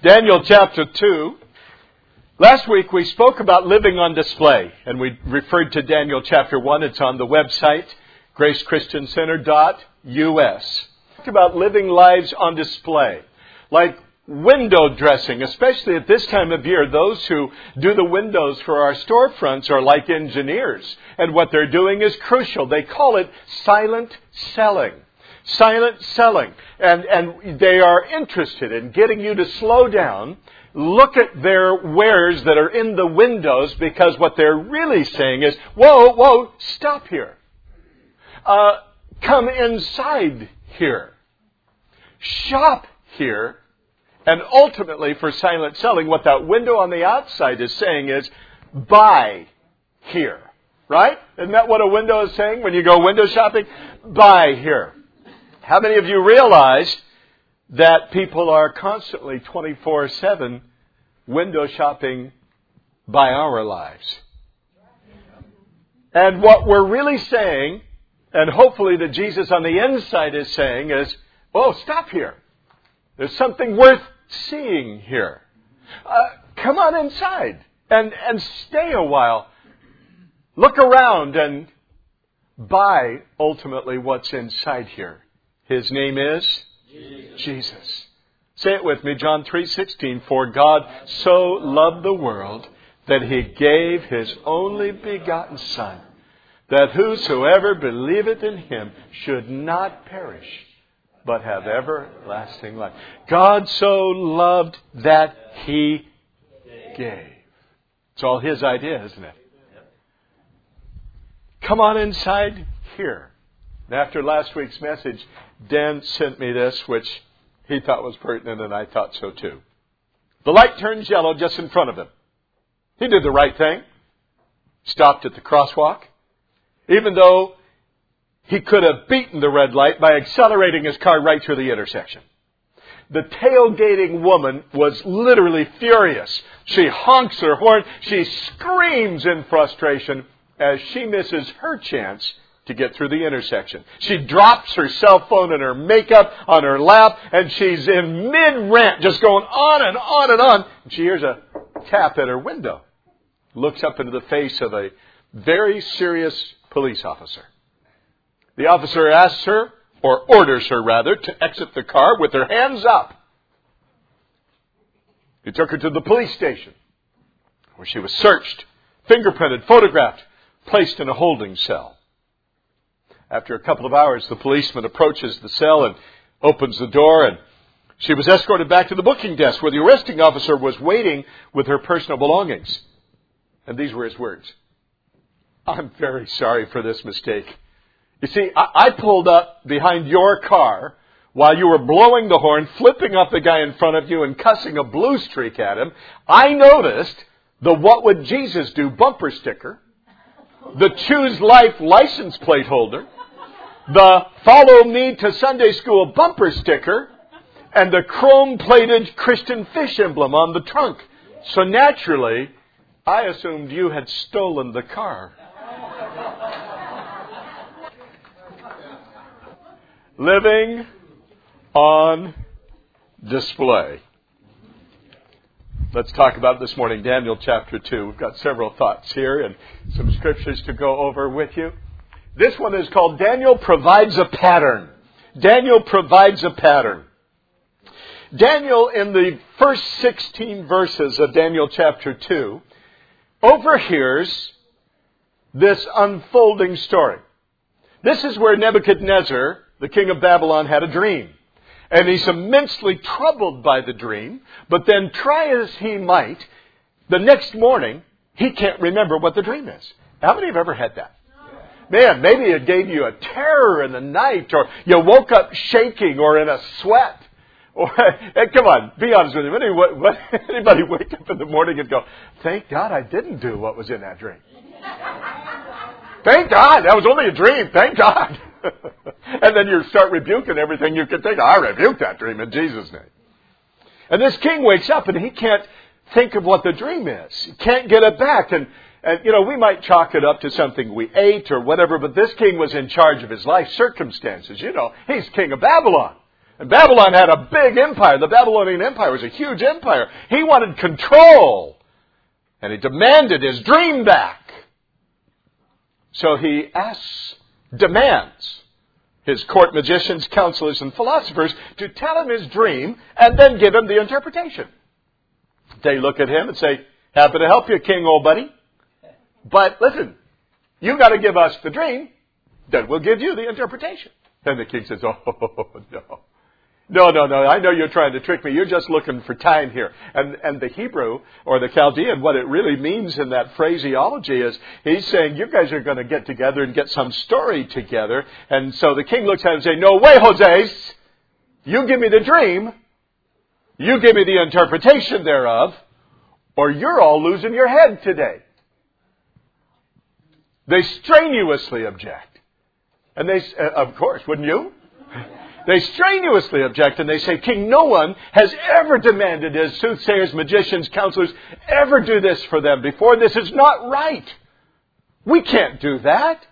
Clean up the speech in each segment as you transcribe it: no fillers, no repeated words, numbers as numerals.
Daniel chapter 2. Last week we spoke about living on display, and we referred to Daniel chapter 1. It's on the website, gracechristiancenter.us. Talked about living lives on display, like window dressing, especially at this time of year. Those who do the windows for our storefronts are like engineers, and what they're doing is crucial. They call it silent selling. Silent selling. And they are interested in getting you to slow down, look at their wares that are in the windows, because what they're really saying is, whoa, stop here. Come inside here. Shop here. And ultimately, for silent selling, what that window on the outside is saying is, buy here. Right? Isn't that what a window is saying when you go window shopping? Buy here. How many of you realize that people are constantly 24/7 window shopping by our lives? And what we're really saying, and hopefully that Jesus on the inside is saying, is, stop here. There's something worth seeing here. Come on inside and stay a while. Look around and buy ultimately what's inside here. His name is Jesus. Say it with me, John 3:16. For God so loved the world that He gave His only begotten Son, that whosoever believeth in Him should not perish, but have everlasting life. God so loved that He gave. It's all His idea, isn't it? Come on inside here. After last week's message, Dan sent me this, which he thought was pertinent, and I thought so too. The light turns yellow just in front of him. He did the right thing. Stopped at the crosswalk. Even though he could have beaten the red light by accelerating his car right through the intersection. The tailgating woman was literally furious. She honks her horn. She screams in frustration as she misses her chance to get through the intersection. She drops her cell phone and her makeup on her lap, and she's in mid-rant, just going on and on and on. And she hears a tap at her window. Looks up into the face of a very serious police officer. The officer asks her, or orders her rather, to exit the car with her hands up. He took her to the police station, where she was searched, fingerprinted, photographed, placed in a holding cell. After a couple of hours, the policeman approaches the cell and opens the door, and she was escorted back to the booking desk where the arresting officer was waiting with her personal belongings. And these were his words. I'm very sorry for this mistake. You see, I pulled up behind your car while you were blowing the horn, flipping off the guy in front of you and cussing a blue streak at him. I noticed the What Would Jesus Do bumper sticker, the Choose Life license plate holder, the Follow Me to Sunday School bumper sticker, and the chrome-plated Christian fish emblem on the trunk. So naturally, I assumed you had stolen the car. Living on display. Let's talk about it this morning, Daniel chapter 2. We've got several thoughts here and some scriptures to go over with you. This one is called Daniel Provides a Pattern. Daniel provides a pattern. Daniel, in the first 16 verses of Daniel chapter 2, overhears this unfolding story. This is where Nebuchadnezzar, the king of Babylon, had a dream. And he's immensely troubled by the dream, but then try as he might, the next morning, he can't remember what the dream is. How many have ever had that? Man, maybe it gave you a terror in the night, or you woke up shaking or in a sweat. Or, come on, be honest with me. Anybody wake up in the morning and go, thank God I didn't do what was in that dream. Thank God, that was only a dream. Thank God. And then you start rebuking everything you can think. I rebuke that dream in Jesus' name. And this king wakes up and he can't think of what the dream is. He can't get it back. And we might chalk it up to something we ate or whatever, but this king was in charge of his life circumstances. He's king of Babylon. And Babylon had a big empire. The Babylonian Empire was a huge empire. He wanted control. And he demanded his dream back. So he demands his court magicians, counselors, and philosophers to tell him his dream and then give him the interpretation. They look at him and say, happy to help you, king, old buddy. But listen, you got to give us the dream, then we'll give you the interpretation. And the king says, oh, no. No. I know you're trying to trick me. You're just looking for time here. And the Hebrew or the Chaldean, what it really means in that phraseology is he's saying you guys are going to get together and get some story together. And so the king looks at him and says, no way, Jose. You give me the dream. You give me the interpretation thereof. Or you're all losing your head today. They strenuously object. And they, of course, wouldn't you? They strenuously object and they say, King, no one has ever demanded as soothsayers, magicians, counselors, ever do this for them before. This is not right. We can't do that.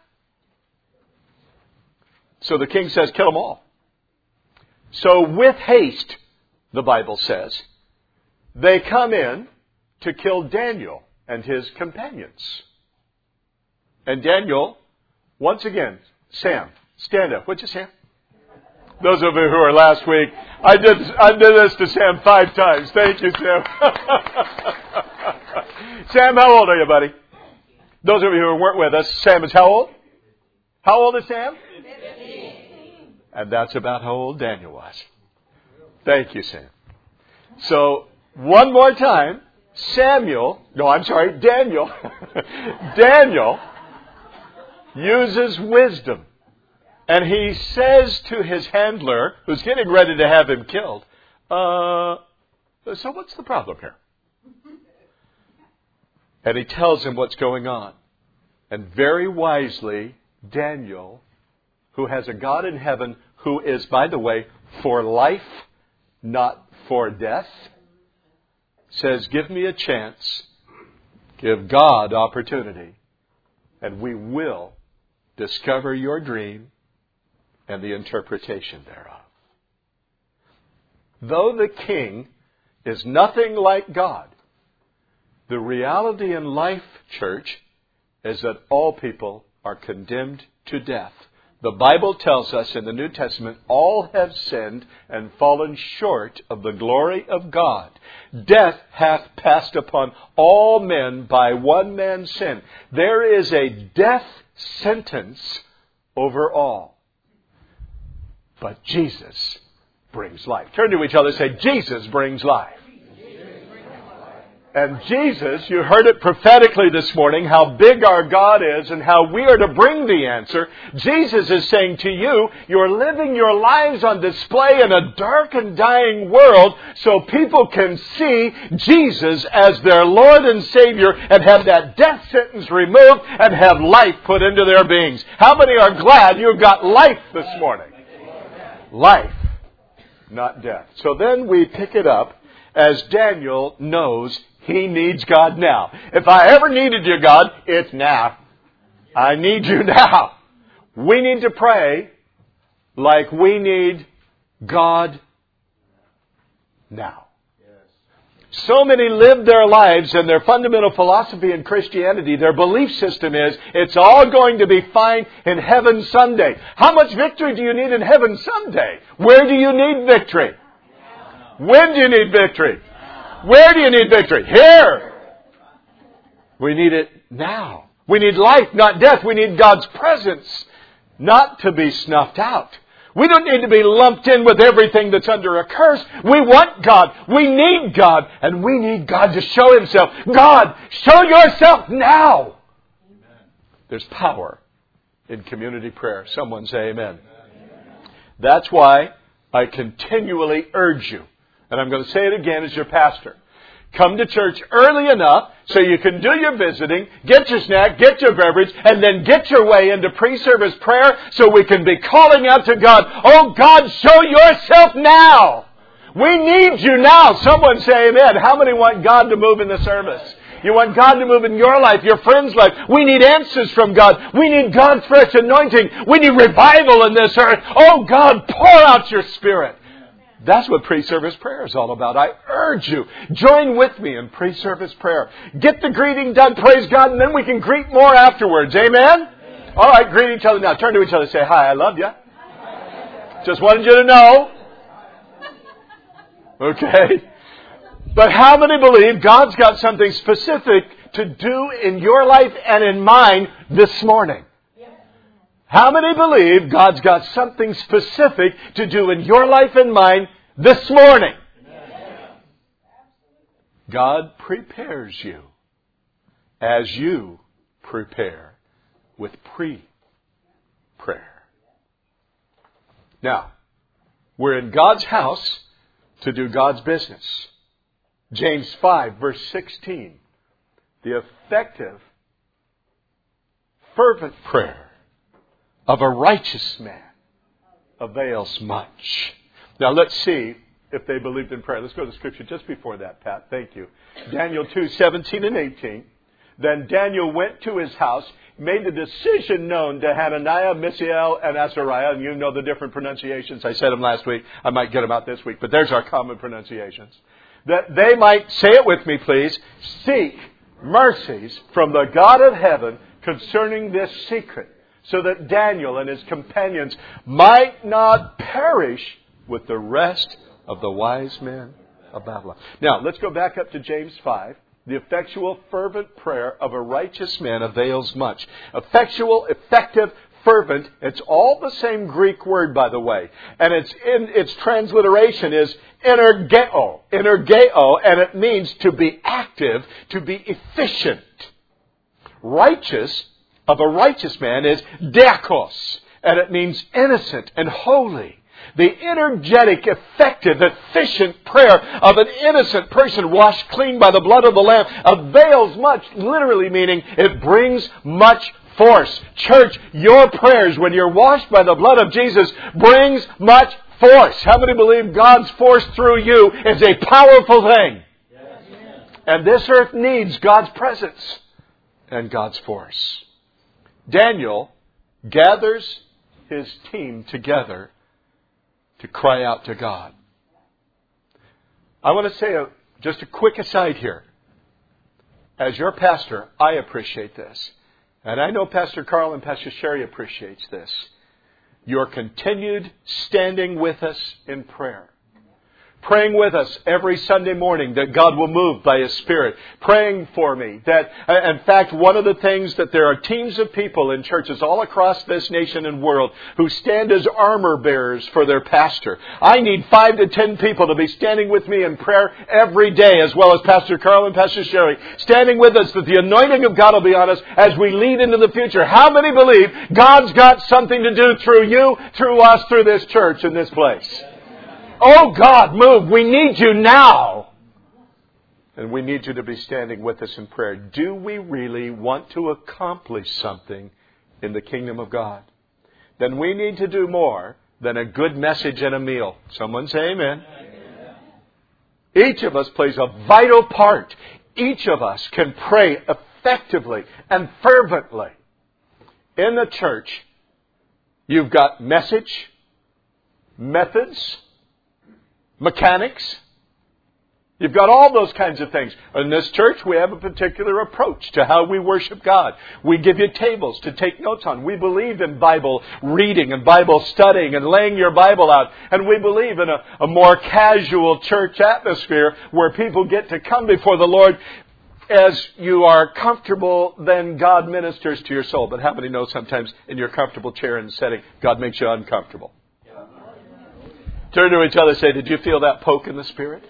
So the king says, kill them all. So with haste, the Bible says, they come in to kill Daniel and his companions. And Daniel, once again, Sam, stand up. Would you, Sam? Those of you who were last week, I did this to Sam 5 times. Thank you, Sam. Sam, how old are you, buddy? Those of you who weren't with us, Sam is how old? How old is Sam? 15. And that's about how old Daniel was. Thank you, Sam. So, one more time, Daniel Daniel uses wisdom. And he says to his handler, who's getting ready to have him killed, so what's the problem here? And he tells him what's going on. And very wisely, Daniel, who has a God in heaven, who is, by the way, for life, not for death, says, give me a chance, give God opportunity, and we will discover your dream and the interpretation thereof. Though the king is nothing like God, the reality in life, church, is that all people are condemned to death. The Bible tells us in the New Testament, all have sinned and fallen short of the glory of God. Death hath passed upon all men by one man's sin. There is a death sentence over all. But Jesus brings life. Turn to each other and say, Jesus brings life. And Jesus, you heard it prophetically this morning, how big our God is and how we are to bring the answer. Jesus is saying to you, you're living your lives on display in a dark and dying world so people can see Jesus as their Lord and Savior and have that death sentence removed and have life put into their beings. How many are glad you've got life this morning? Life, not death. So then we pick it up as Daniel knows he needs God now. If I ever needed you, God, it's now. I need you now. We need to pray like we need God now. So many live their lives, and their fundamental philosophy in Christianity, their belief system is, it's all going to be fine in heaven someday. How much victory do you need in heaven someday? Where do you need victory? When do you need victory? Where do you need victory? Here. We need it now. We need life, not death. We need God's presence, not to be snuffed out. We don't need to be lumped in with everything that's under a curse. We want God. We need God. And we need God to show Himself. God, show yourself now. Amen. There's power in community prayer. Someone say amen. Amen. That's why I continually urge you, and I'm going to say it again as your pastor, come to church early enough so you can do your visiting, get your snack, get your beverage, and then get your way into pre-service prayer so we can be calling out to God, oh God, show yourself now. We need you now. Someone say amen. How many want God to move in the service? You want God to move in your life, your friend's life. We need answers from God. We need God's fresh anointing. We need revival in this earth. Oh God, pour out your Spirit. That's what pre-service prayer is all about. I urge you, join with me in pre-service prayer. Get the greeting done, praise God, and then we can greet more afterwards. Amen? All right, greet each other now. Turn to each other and say, hi, I love you. Just wanted you to know. Okay? But how many believe God's got something specific to do in your life and in mine this morning? How many believe God's got something specific to do in your life and mine this morning? God prepares you as you prepare with pre-prayer. Now, we're in God's house to do God's business. James 5, verse 16. The effective, fervent prayer of a righteous man avails much. Now let's see if they believed in prayer. Let's go to the scripture just before that, Pat. Thank you. Daniel 2, 17 and 18. Then Daniel went to his house, made the decision known to Hananiah, Mishael, and Azariah. And you know the different pronunciations. I said them last week. I might get them out this week. But there's our common pronunciations. That they might, say it with me please, seek mercies from the God of heaven concerning this secret, so that Daniel and his companions might not perish with the rest of the wise men of Babylon. Now, let's go back up to James 5. The effectual, fervent prayer of a righteous man avails much. Effectual, effective, fervent, it's all the same Greek word, by the way. And its transliteration is energeo, and it means to be active, to be efficient. Righteous, of a righteous man, is diakos, and it means innocent and holy. The energetic, effective, efficient prayer of an innocent person washed clean by the blood of the Lamb avails much, literally meaning it brings much force. Church, your prayers, when you're washed by the blood of Jesus, brings much force. How many believe God's force through you is a powerful thing? Yes. And this earth needs God's presence and God's force. Daniel gathers his team together to cry out to God. I want to say just a quick aside here. As your pastor, I appreciate this. And I know Pastor Carl and Pastor Sherry appreciates this. Your continued standing with us in prayer. Praying with us every Sunday morning that God will move by His Spirit. Praying for me. That, in fact, one of the things that there are teams of people in churches all across this nation and world who stand as armor bearers for their pastor. I need 5 to 10 people to be standing with me in prayer every day, as well as Pastor Carl and Pastor Sherry. Standing with us that the anointing of God will be on us as we lead into the future. How many believe God's got something to do through you, through us, through this church in this place? Oh God, move. We need you now. And we need you to be standing with us in prayer. Do we really want to accomplish something in the kingdom of God? Then we need to do more than a good message and a meal. Someone say amen. Amen. Each of us plays a vital part. Each of us can pray effectively and fervently. In the church, you've got message, methods, mechanics. You've got all those kinds of things. In this church, we have a particular approach to how we worship God. We give you tables to take notes on. We believe in Bible reading and Bible studying and laying your Bible out. And we believe in a more casual church atmosphere where people get to come before the Lord as you are comfortable, then God ministers to your soul. But how many know sometimes in your comfortable chair and setting, God makes you uncomfortable? Turn to each other and say, did you feel that poke in the Spirit?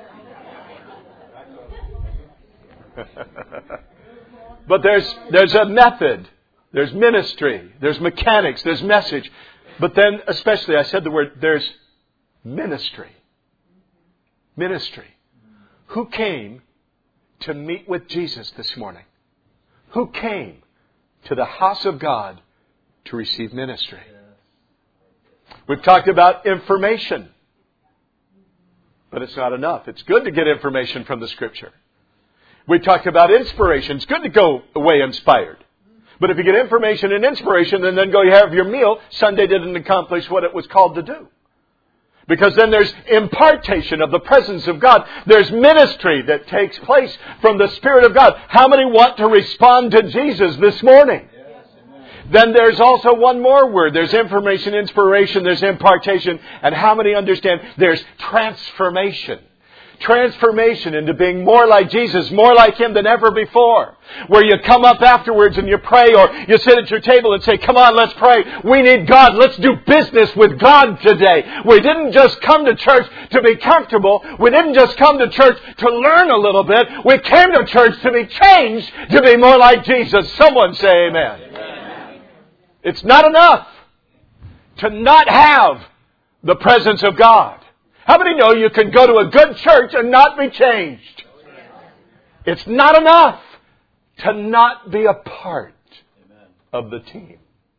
But there's a method. There's ministry. There's mechanics. There's message. But then, especially, I said the word, there's ministry. Ministry. Who came to meet with Jesus this morning? Who came to the house of God to receive ministry? We've talked about information. But it's not enough. It's good to get information from the Scripture. We talked about inspiration. It's good to go away inspired. But if you get information and inspiration and then go have your meal, Sunday didn't accomplish what it was called to do. Because then there's impartation of the presence of God. There's ministry that takes place from the Spirit of God. How many want to respond to Jesus this morning? Yes, then there's also one more word. There's information, inspiration, there's impartation. And how many understand there's transformation? Transformation into being more like Jesus, more like Him than ever before. Where you come up afterwards and you pray, or you sit at your table and say, come on, let's pray. We need God. Let's do business with God today. We didn't just come to church to be comfortable. We didn't just come to church to learn a little bit. We came to church to be changed, to be more like Jesus. Someone say amen. Amen. It's not enough to not have the presence of God. How many know you can go to a good church and not be changed? It's not enough to not be a part of the team.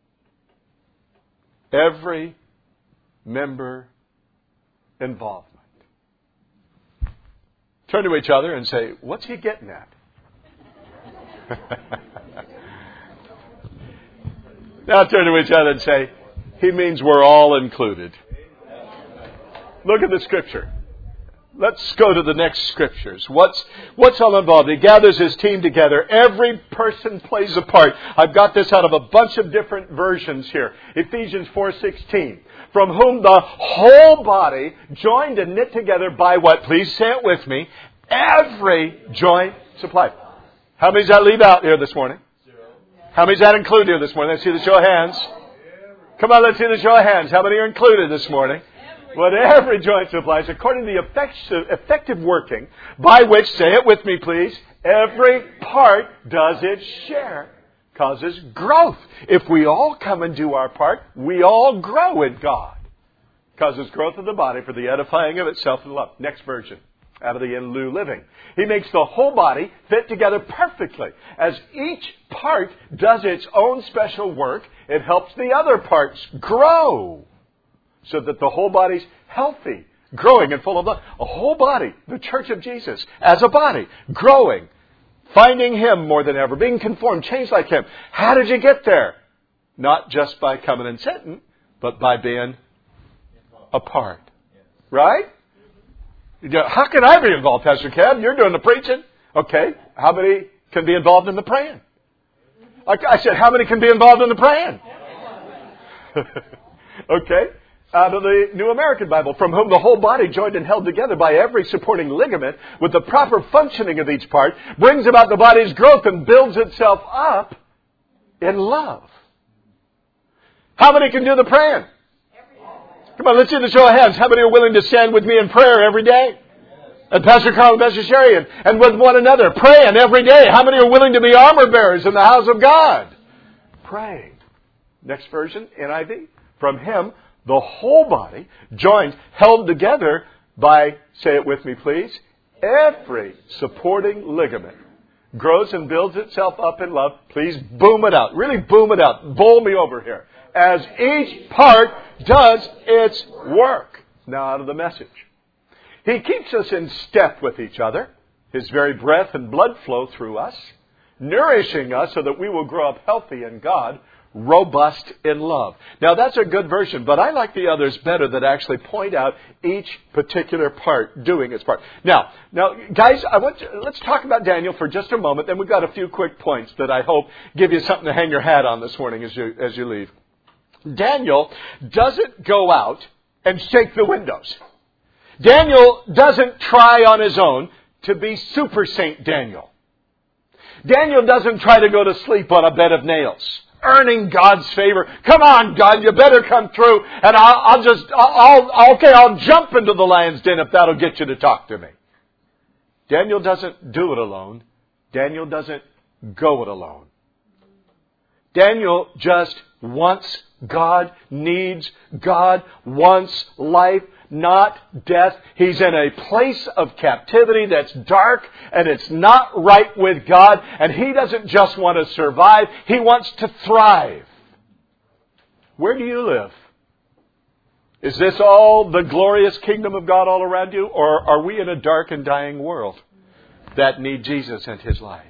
Every member involvement. Turn to each other and say, what's he getting at? Now turn to each other and say, he means we're all included. Look at the Scripture. Let's go to the next Scriptures. What's all involved? He gathers his team together. Every person plays a part. I've got this out of a bunch of different versions here. Ephesians 4:16. From whom the whole body, joined and knit together by what? Please say it with me. Every joint supplied. How many does that leave out here this morning? How many does that include here this morning? Let's see the show of hands. Come on, let's see the show of hands. How many are included this morning? What every joint supplies, according to the effective working, by which, say it with me please, every part does its share, causes growth. If we all come and do our part, we all grow in God. Causes growth of the body for the edifying of itself in love. Next version, out of the New Living. He makes the whole body fit together perfectly. As each part does its own special work, it helps the other parts grow. So that the whole body's healthy, growing and full of love. A whole body, the Church of Jesus, as a body, growing, finding Him more than ever, being conformed, changed like Him. How did you get there? Not just by coming and sitting, but by being a part. Right? How can I be involved, Pastor Kev? You're doing the preaching. Okay. How many can be involved in the praying? Like I said, how many can be involved in the praying? Okay. Out of the New American Bible, from whom the whole body, joined and held together by every supporting ligament, with the proper functioning of each part, brings about the body's growth and builds itself up in love. How many can do the praying? Come on, let's see the show of hands. How many are willing to stand with me in prayer every day? And Pastor Carl and Pastor Sherry, and with one another, praying every day. How many are willing to be armor bearers in the house of God? Praying. Next version, NIV. From Him, the whole body, joined, held together by, say it with me please, every supporting ligament, grows and builds itself up in love. Please boom it out. Really boom it out. Bowl me over here. As each part does its work. Now out of the Message. He keeps us in step with each other. His very breath and blood flow through us, nourishing us so that we will grow up healthy in God, robust in love. Now that's a good version, but I like the others better that actually point out each particular part doing its part. Now, guys, let's talk about Daniel for just a moment. Then we've got a few quick points that I hope give you something to hang your hat on this morning as you leave. Daniel doesn't go out and shake the windows. Daniel doesn't try on his own to be Super Saint Daniel. Daniel doesn't try to go to sleep on a bed of nails, earning God's favor. Come on, God, you better come through, and I'll jump into the lion's den if that'll get you to talk to me. Daniel doesn't do it alone. Daniel doesn't go it alone. Daniel just wants God, needs God, wants life, not death. He's in a place of captivity that's dark and it's not right with God. And he doesn't just want to survive. He wants to thrive. Where do you live? Is this all the glorious kingdom of God all around you? Or are we in a dark and dying world that need Jesus and His life?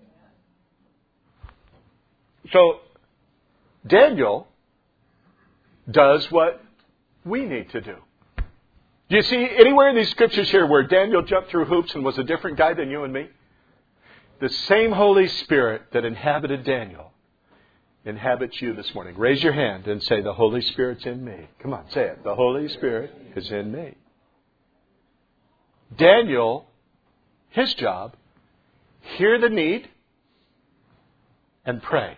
So, Daniel does what we need to do. Do you see anywhere in these scriptures here where Daniel jumped through hoops and was a different guy than you and me? The same Holy Spirit that inhabited Daniel inhabits you this morning. Raise your hand and say, the Holy Spirit's in me. Come on, say it. The Holy Spirit is in me. Daniel, his job, hear the need and pray.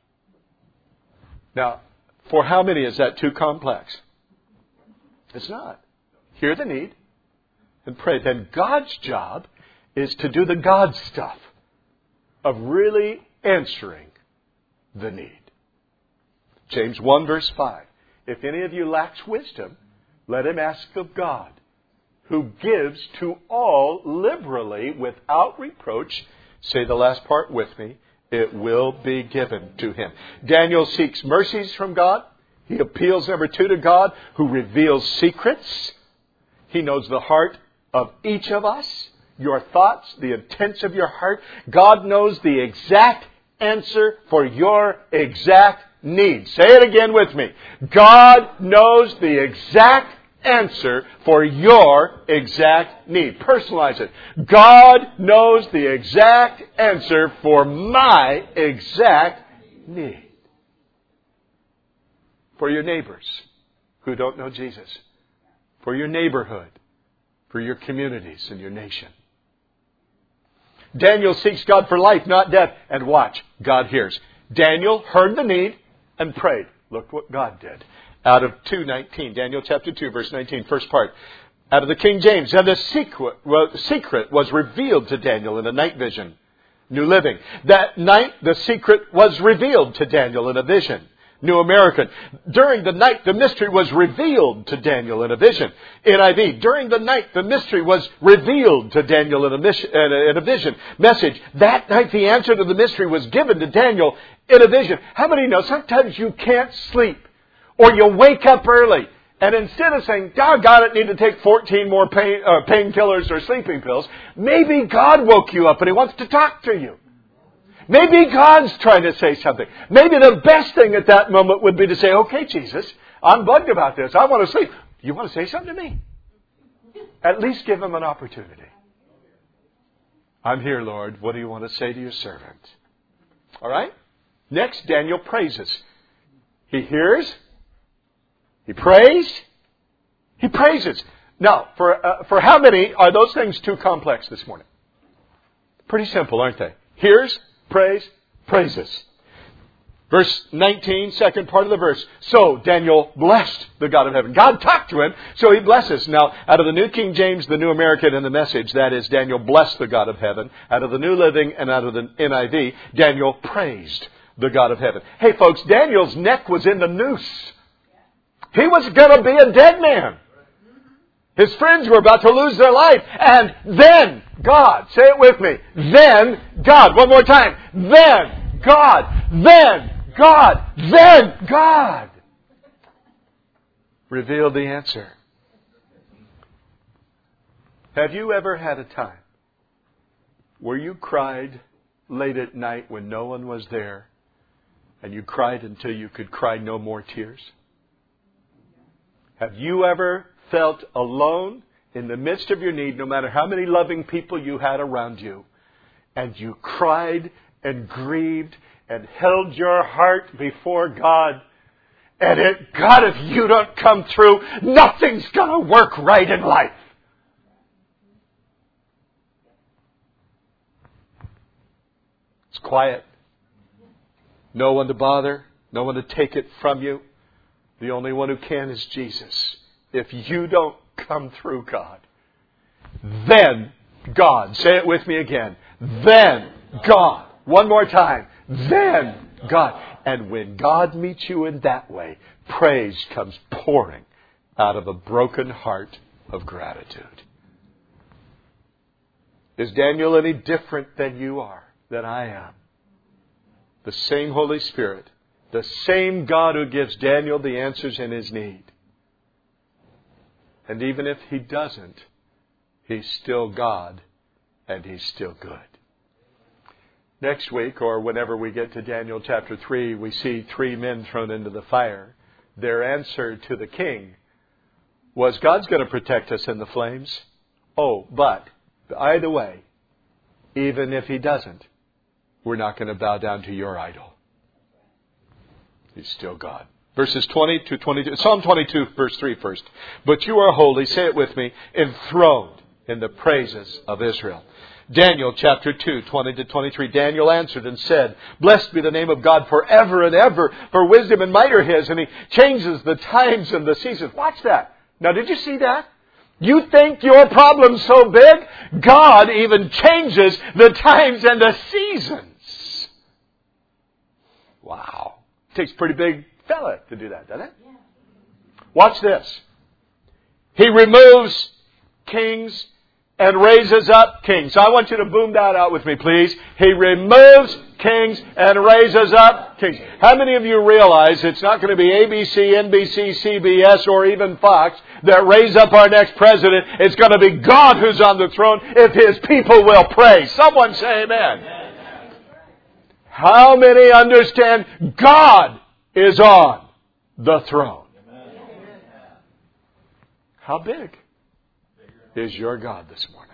Now, for how many is that too complex? It's not. Hear the need and pray. Then God's job is to do the God stuff of really answering the need. James 1 verse 5. If any of you lacks wisdom, let him ask of God, who gives to all liberally without reproach. Say the last part with me. It will be given to him. Daniel seeks mercies from God. He appeals, number 2, to God, who reveals secrets. He knows the heart of each of us, your thoughts, the intents of your heart. God knows the exact answer for your exact need. Say it again with me. God knows the exact answer for your exact need. Personalize it. God knows the exact answer for my exact need. For your neighbors who don't know Jesus. For your neighborhood. For your communities and your nation. Daniel seeks God for life, not death. And watch, God hears. Daniel heard the need and prayed. Look what God did. Out of 2:19, Daniel chapter 2, verse 19, first part. Out of the King James. And the secret was revealed to Daniel in a night vision. New Living. That night, the secret was revealed to Daniel in a vision. New American. During the night, the mystery was revealed to Daniel in a vision. NIV. During the night, the mystery was revealed to Daniel in a vision. Message. That night, the answer to the mystery was given to Daniel in a vision. How many know sometimes you can't sleep? Or you wake up early, and instead of saying, doggone it, need to take 14 more painkillers or sleeping pills, maybe God woke you up and He wants to talk to you. Maybe God's trying to say something. Maybe the best thing at that moment would be to say, okay, Jesus, I'm bugged about this. I want to sleep. You want to say something to me? At least give Him an opportunity. I'm here, Lord. What do you want to say to your servant? All right? Next, Daniel praises. He hears. He prays. He praises. Now, for how many are those things too complex this morning? Pretty simple, aren't they? Hears, prays, praises. Verse 19, second part of the verse. So Daniel blessed the God of heaven. God talked to him, so he blesses. Now, out of the New King James, the New American, and the Message, that is, Daniel blessed the God of heaven. Out of the New Living and out of the NIV, Daniel praised the God of heaven. Hey, folks, Daniel's neck was in the noose. He was going to be a dead man. His friends were about to lose their life. And then God, say it with me, then God, one more time, then God, then God, then God revealed the answer. Have you ever had a time where you cried late at night when no one was there, and you cried until you could cry no more tears? Have you ever felt alone in the midst of your need, no matter how many loving people you had around you, and you cried and grieved and held your heart before God, and God, if you don't come through, nothing's going to work right in life? It's quiet. No one to bother. No one to take it from you. The only one who can is Jesus. If you don't come through, God, then God. Say it with me again. Then God. One more time. Then God. And when God meets you in that way, praise comes pouring out of a broken heart of gratitude. Is Daniel any different than you are, than I am? The same Holy Spirit. The same God who gives Daniel the answers in his need. And even if He doesn't, He's still God and He's still good. Next week, or whenever we get to Daniel chapter 3, we see 3 men thrown into the fire. Their answer to the king was God's going to protect us in the flames. Oh, but either way, even if He doesn't, we're not going to bow down to your idol. He's still God. Verses 20 to 22. Psalm 22, verse 3 first. But you are holy, say it with me, enthroned in the praises of Israel. Daniel chapter 2, 20 to 23. Daniel answered and said, Blessed be the name of God forever and ever, for wisdom and might are His, and He changes the times and the seasons. Watch that. Now, did you see that? You think your problem's so big? God even changes the times and the seasons. Wow. Takes a pretty big fella to do that, doesn't it? Yeah. Watch this. He removes kings and raises up kings. So I want you to boom that out with me, please. He removes kings and raises up kings. How many of you realize it's not going to be ABC, NBC, CBS, or even Fox that raise up our next president? It's going to be God who's on the throne if His people will pray. Someone say amen. How many understand God is on the throne? How big is your God this morning?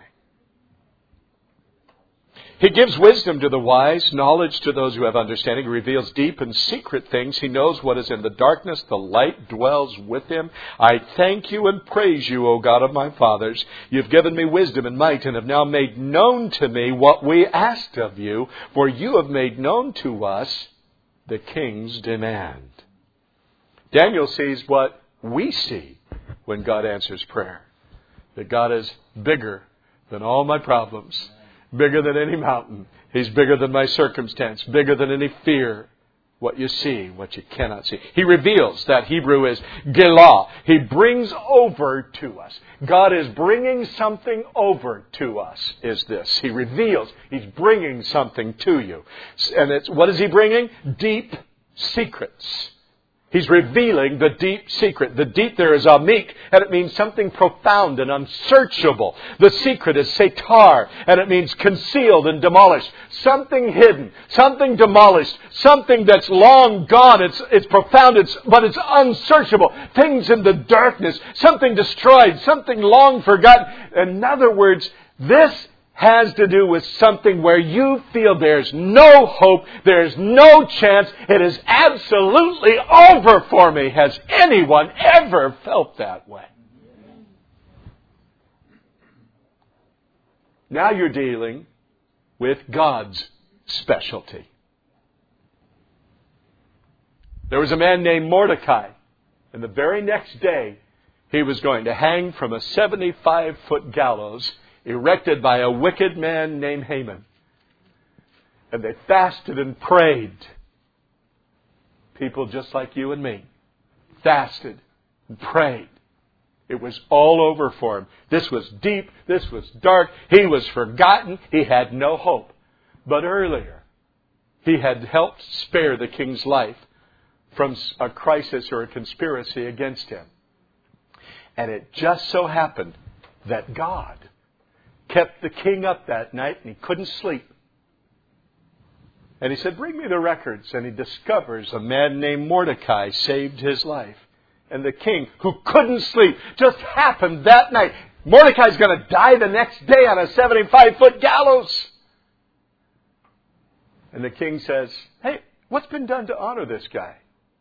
He gives wisdom to the wise, knowledge to those who have understanding. He reveals deep and secret things. He knows what is in the darkness. The light dwells with Him. I thank you and praise you, O God of my fathers. You've given me wisdom and might and have now made known to me what we asked of you. For you have made known to us the king's demand. Daniel sees what we see when God answers prayer. That God is bigger than all my problems. Bigger than any mountain. He's bigger than my circumstance. Bigger than any fear. What you see, what you cannot see. He reveals. That Hebrew is gelah. He brings over to us. God is bringing something over to us, is this. He reveals. He's bringing something to you. And what is He bringing? Deep secrets. He's revealing the deep secret. The deep there is amik, and it means something profound and unsearchable. The secret is setar, and it means concealed and demolished. Something hidden, something demolished, something that's long gone. It's profound, but it's unsearchable. Things in the darkness, something destroyed, something long forgotten. In other words, this has to do with something where you feel there's no hope, there's no chance, it is absolutely over for me. Has anyone ever felt that way? Now you're dealing with God's specialty. There was a man named Mordecai, and the very next day he was going to hang from a 75-foot gallows erected by a wicked man named Haman. And they fasted and prayed. People just like you and me. Fasted and prayed. It was all over for him. This was deep. This was dark. He was forgotten. He had no hope. But earlier, he had helped spare the king's life from a crisis or a conspiracy against him. And it just so happened that God kept the king up that night and he couldn't sleep. And he said, bring me the records. And he discovers a man named Mordecai saved his life. And the king, who couldn't sleep, just happened that night. Mordecai's going to die the next day on a 75-foot gallows. And the king says, hey, what's been done to honor this guy?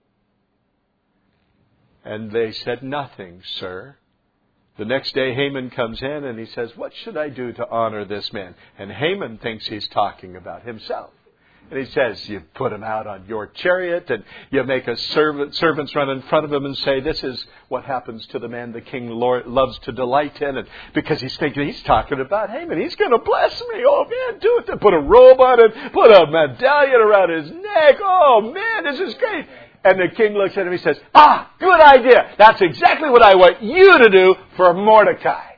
And they said, nothing, sir. The next day Haman comes in and he says, what should I do to honor this man? And Haman thinks he's talking about himself. And he says, you put him out on your chariot and you make a servants run in front of him and say, this is what happens to the man the king loves to delight in. And because he's thinking he's talking about Haman. He's going to bless me. Oh man, do it. Put a robe on him. Put a medallion around his neck. Oh man, this is great. And the king looks at him and he says, good idea. That's exactly what I want you to do for Mordecai.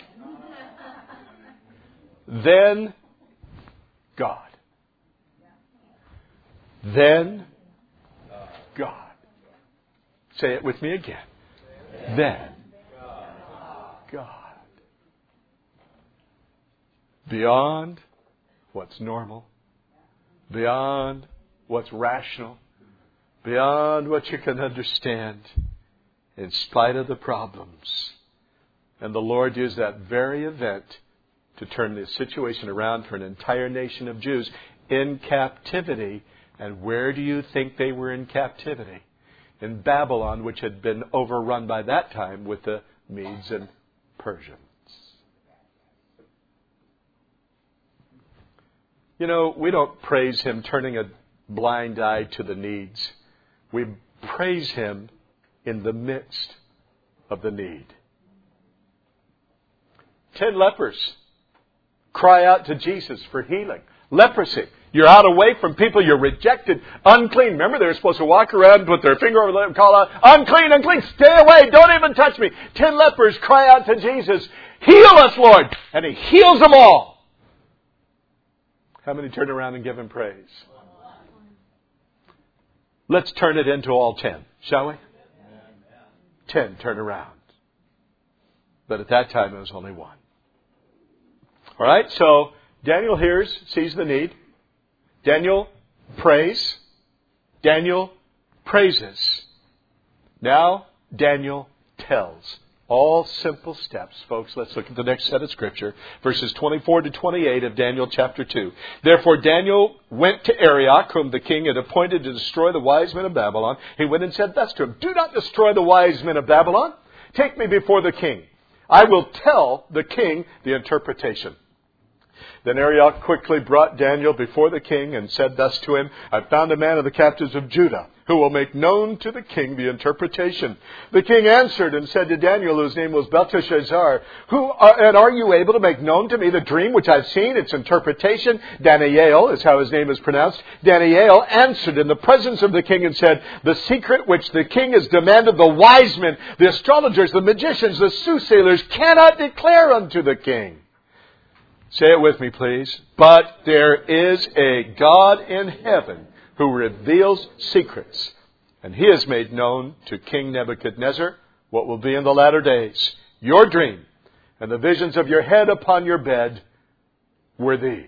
Then God. Then God. Say it with me again. Then God. Beyond what's normal. Beyond what's rational. Beyond what you can understand. in spite of the problems. And the Lord used that very event to turn the situation around for an entire nation of Jews in captivity. And where do you think they were in captivity? In Babylon, which had been overrun by that time with the Medes and Persians. You know, we don't praise Him turning a blind eye to the needs. We praise Him in the midst of the need. 10 lepers cry out to Jesus for healing. Leprosy. You're out away from people. You're rejected. Unclean. Remember, they were supposed to walk around, put their finger over them, call out, unclean, unclean, stay away, don't even touch me. 10 lepers cry out to Jesus, heal us, Lord. And He heals them all. How many turn around and give Him praise? Let's turn it into all 10, shall we? 10 turn around. But at that time, it was only one. All right, so Daniel hears, sees the need. Daniel prays. Daniel praises. Now, Daniel tells. All simple steps. Folks, let's look at the next set of Scripture. Verses 24 to 28 of Daniel chapter 2. Therefore Daniel went to Arioch, whom the king had appointed to destroy the wise men of Babylon. He went and said thus to him, do not destroy the wise men of Babylon. Take me before the king. I will tell the king the interpretation. Then Arioch quickly brought Daniel before the king and said thus to him, I found a man of the captives of Judah who will make known to the king the interpretation. The king answered and said to Daniel, whose name was Belteshazzar, are you able to make known to me the dream which I've seen, its interpretation? Daniel is how his name is pronounced. Daniel answered in the presence of the king and said, the secret which the king has demanded, the wise men, the astrologers, the magicians, the soothsayers cannot declare unto the king. Say it with me, please. But there is a God in heaven who reveals secrets. And He has made known to King Nebuchadnezzar what will be in the latter days. Your dream and the visions of your head upon your bed were these.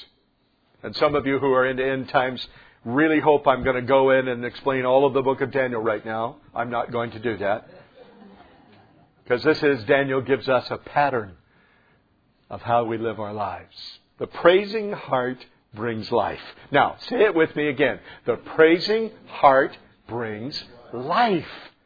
And some of you who are into end times really hope I'm going to go in and explain all of the book of Daniel right now. I'm not going to do that. Because this is, Daniel gives us a pattern of how we live our lives. The praising heart brings life. Now, say it with me again. The praising heart brings life.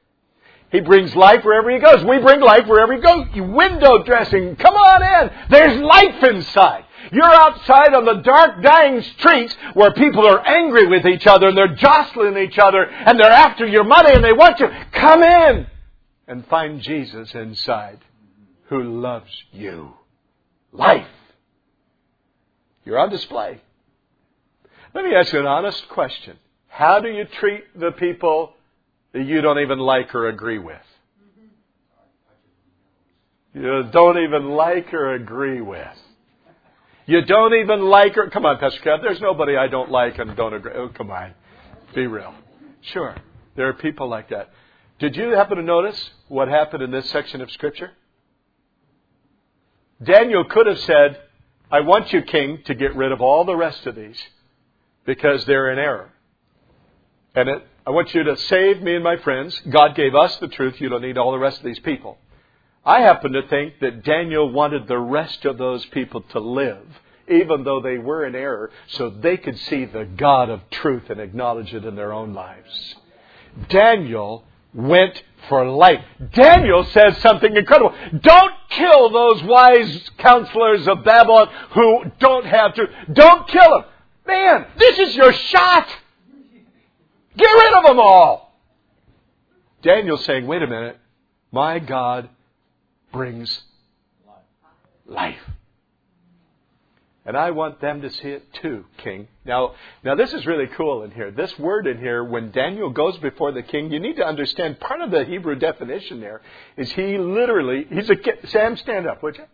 He brings life wherever He goes. We bring life wherever He goes. Window dressing. Come on in. There's life inside. You're outside on the dark, dying streets where people are angry with each other and they're jostling each other and they're after your money and they want you. Come in and find Jesus inside who loves you. Life. You're on display. Let me ask you an honest question. How do you treat the people that you don't even like or agree with? You don't even like or agree with. You don't even like or... Come on, Pastor Kev. There's nobody I don't like and don't agree. Oh, come on. Be real. Sure. There are people like that. Did you happen to notice what happened in this section of Scripture? Daniel could have said, I want you, king, to get rid of all the rest of these because they're in error. And I want you to save me and my friends. God gave us the truth. You don't need all the rest of these people. I happen to think that Daniel wanted the rest of those people to live, even though they were in error, so they could see the God of truth and acknowledge it in their own lives. Daniel went for life. Daniel says something incredible. Don't kill those wise counselors of Babylon who don't have to. Don't kill them. Man, this is your shot. Get rid of them all. Daniel's saying, wait a minute. My God brings life. And I want them to see it too, King. Now this is really cool in here. This word in here, when Daniel goes before the king, you need to understand part of the Hebrew definition there is he's a kid. Sam, stand up, would you?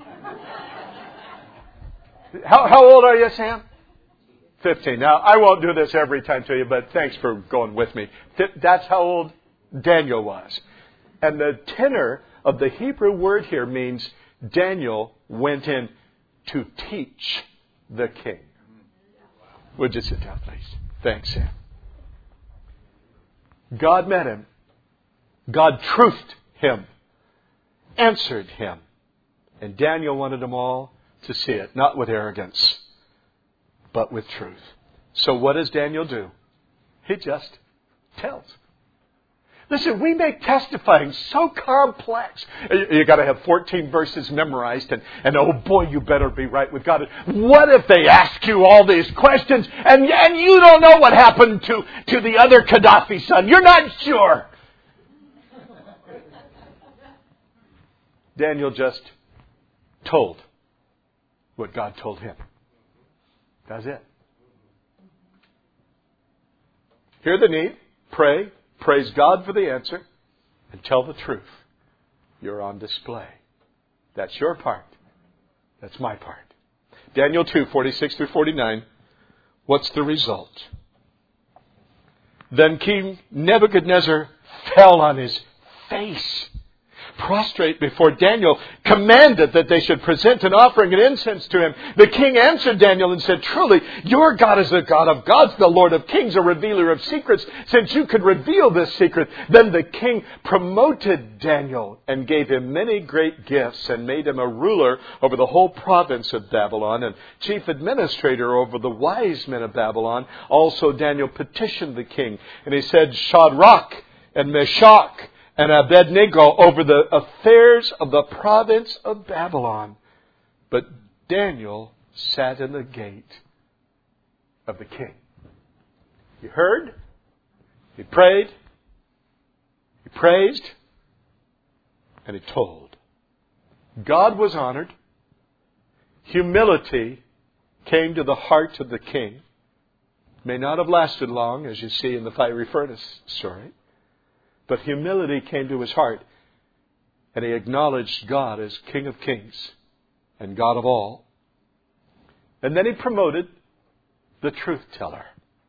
How old are you, Sam? 15. Now, I won't do this every time to you, but thanks for going with me. That's how old Daniel was. And the tenor of the Hebrew word here means Daniel went in to teach the king. Would you sit down, please? Thanks, Sam. God met him God truthed him, answered him. And Daniel wanted them all to see it, not with arrogance, but with truth. So what does Daniel do? He just tells. Listen, we make testifying so complex. You got to have 14 verses memorized, and oh boy, you better be right with God. What if they ask you all these questions, and you don't know what happened to the other Gaddafi son? You're not sure. Daniel just told what God told him. That's it. Hear the need, pray, praise God for the answer, and tell the truth. You're on display. That's your part. That's my part. Daniel 2, 46 through 49. What's the result? Then King Nebuchadnezzar fell on his face, prostrate before Daniel, commanded that they should present an offering and incense to him. The king answered Daniel and said, truly, your God is the God of gods, the Lord of kings, a revealer of secrets. Since you could reveal this secret, then the king promoted Daniel and gave him many great gifts and made him a ruler over the whole province of Babylon and chief administrator over the wise men of Babylon. Also Daniel petitioned the king, and he said, Shadrach and Meshach and Abednego over the affairs of the province of Babylon. But Daniel sat in the gate of the king. He heard, he prayed, he praised, and he told. God was honored. Humility came to the heart of the king. May not have lasted long, as you see in the fiery furnace story. But humility came to his heart, and he acknowledged God as King of Kings and God of all. And then he promoted the truth teller.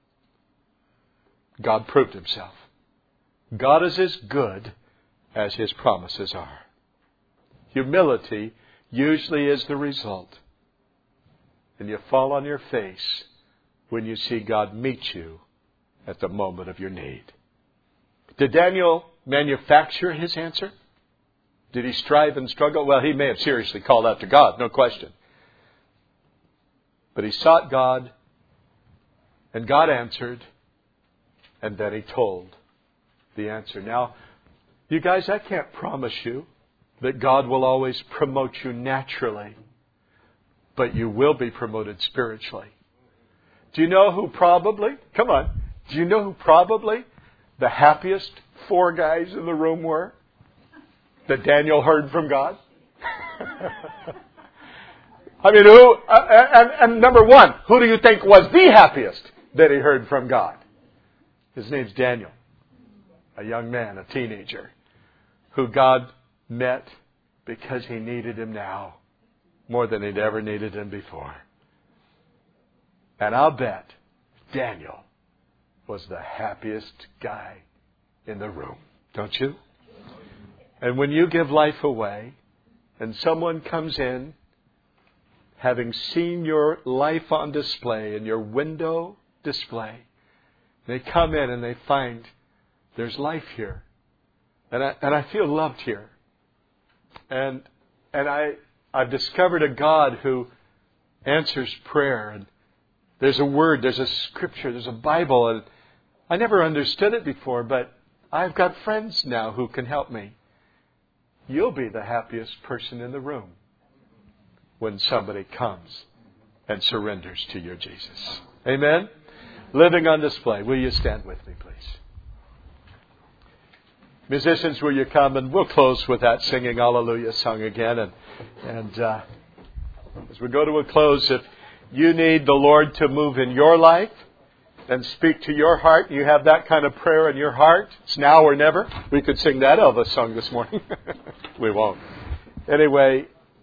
God proved himself. God is as good as his promises are. Humility usually is the result. And you fall on your face when you see God meet you at the moment of your need. Did Daniel manufacture his answer? Did he strive and struggle? Well, he may have seriously called out to God, no question. But he sought God, and God answered, and then he told the answer. Now, you guys, I can't promise you that God will always promote you naturally, but you will be promoted spiritually. Do you know who probably, do you know who probably the happiest 4 guys in the room were that Daniel heard from God? I mean, who? And number one, who do you think was the happiest that he heard from God? His name's Daniel, a young man, a teenager, who God met because he needed him now more than he'd ever needed him before. And I'll bet Daniel was the happiest guy in the room. Don't you? And when you give life away and someone comes in having seen your life on display in your window display, they come in and they find there's life here. And I feel loved here. And I've discovered a God who answers prayer. And there's a word, there's a scripture, there's a Bible, and I never understood it before, but I've got friends now who can help me. You'll be the happiest person in the room when somebody comes and surrenders to your Jesus. Amen? Living on display. Will you stand with me, please? Musicians, will you come? And we'll close with that singing Hallelujah song again. And as we go to a close, if you need the Lord to move in your life and speak to your heart, you have that kind of prayer in your heart, it's now or never. We could sing that Elvis song this morning. We won't. Anyway,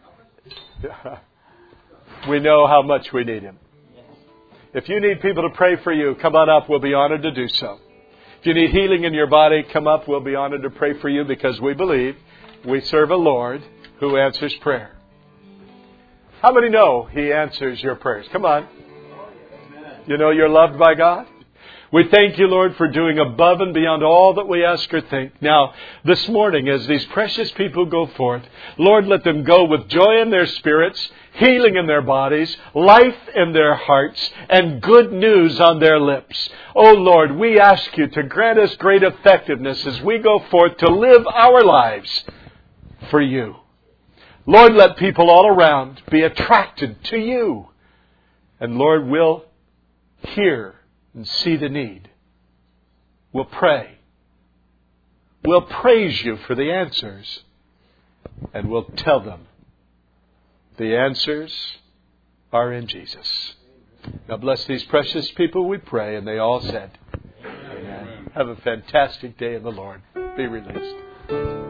we know how much we need Him. If you need people to pray for you, come on up. We'll be honored to do so. If you need healing in your body, come up. We'll be honored to pray for you because we believe we serve a Lord who answers prayer. How many know He answers your prayers? Come on. You know you're loved by God? We thank you, Lord, for doing above and beyond all that we ask or think. Now, this morning, as these precious people go forth, Lord, let them go with joy in their spirits, healing in their bodies, life in their hearts, and good news on their lips. Oh, Lord, we ask you to grant us great effectiveness as we go forth to live our lives for you. Lord, let people all around be attracted to you. And Lord, we'll hear and see the need. We'll pray. We'll praise you for the answers. And we'll tell them the answers are in Jesus. Now bless these precious people, we pray. And they all said, Amen. Have a fantastic day in the Lord. Be released.